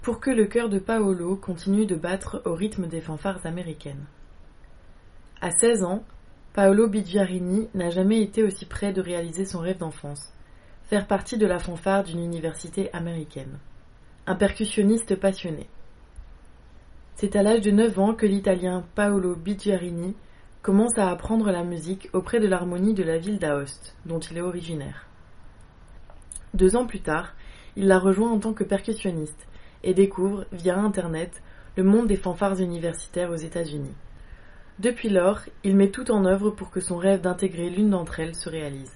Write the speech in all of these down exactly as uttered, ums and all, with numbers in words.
pour que le cœur de Paolo continue de battre au rythme des fanfares américaines. À seize ans, Paolo Bigiarini n'a jamais été aussi près de réaliser son rêve d'enfance, faire partie de la fanfare d'une université américaine. Un percussionniste passionné. C'est à l'âge de neuf ans que l'Italien Paolo Bigiarini commence à apprendre la musique auprès de l'harmonie de la ville d'Aoste, dont il est originaire. Deux ans plus tard, il la rejoint en tant que percussionniste et découvre, via Internet, le monde des fanfares universitaires aux États-Unis. Depuis lors, il met tout en œuvre pour que son rêve d'intégrer l'une d'entre elles se réalise.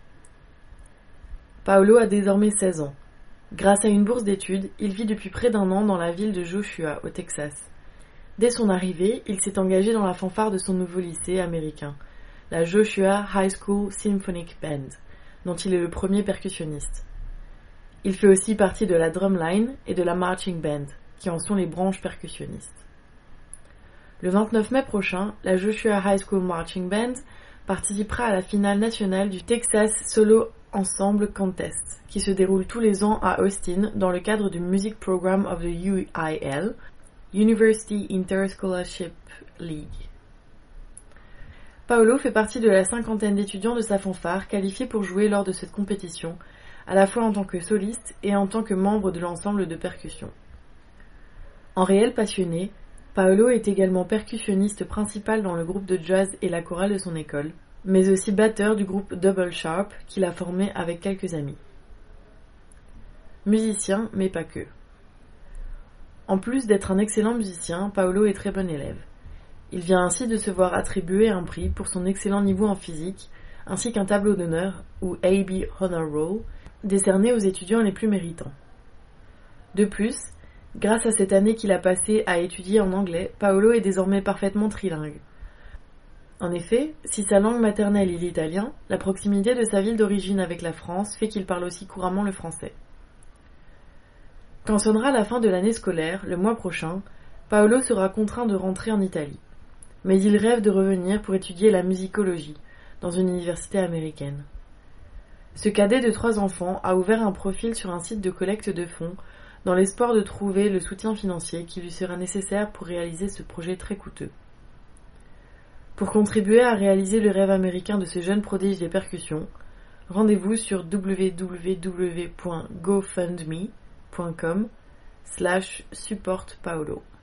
Paolo a désormais seize ans. Grâce à une bourse d'études, il vit depuis près d'un an dans la ville de Joshua, au Texas. Dès son arrivée, il s'est engagé dans la fanfare de son nouveau lycée américain, la Joshua High School Symphonic Band, dont il est le premier percussionniste. Il fait aussi partie de la drumline et de la marching band, qui en sont les branches percussionnistes. Le vingt-neuf mai prochain, la Joshua High School Marching Band participera à la finale nationale du Texas Solo Ensemble Contest, qui se déroule tous les ans à Austin dans le cadre du Music Program of the U I L, University Interscholarship League. Paolo fait partie de la cinquantaine d'étudiants de sa fanfare qualifiés pour jouer lors de cette compétition, à la fois en tant que soliste et en tant que membre de l'ensemble de percussion. En réel passionné, Paolo est également percussionniste principal dans le groupe de jazz et la chorale de son école, mais aussi batteur du groupe Double Sharp qu'il a formé avec quelques amis. Musicien, mais pas que. En plus d'être un excellent musicien, Paolo est très bon élève. Il vient ainsi de se voir attribuer un prix pour son excellent niveau en physique, ainsi qu'un tableau d'honneur, ou A B Honor Roll, décerné aux étudiants les plus méritants. De plus, grâce à cette année qu'il a passée à étudier en anglais, Paolo est désormais parfaitement trilingue. En effet, si sa langue maternelle est l'italien, la proximité de sa ville d'origine avec la France fait qu'il parle aussi couramment le français. Quand sonnera la fin de l'année scolaire, le mois prochain, Paolo sera contraint de rentrer en Italie. Mais il rêve de revenir pour étudier la musicologie, dans une université américaine. Ce cadet de trois enfants a ouvert un profil sur un site de collecte de fonds dans l'espoir de trouver le soutien financier qui lui sera nécessaire pour réaliser ce projet très coûteux. Pour contribuer à réaliser le rêve américain de ce jeune prodige des percussions, rendez-vous sur w w w point gofundme point com slash support Paolo.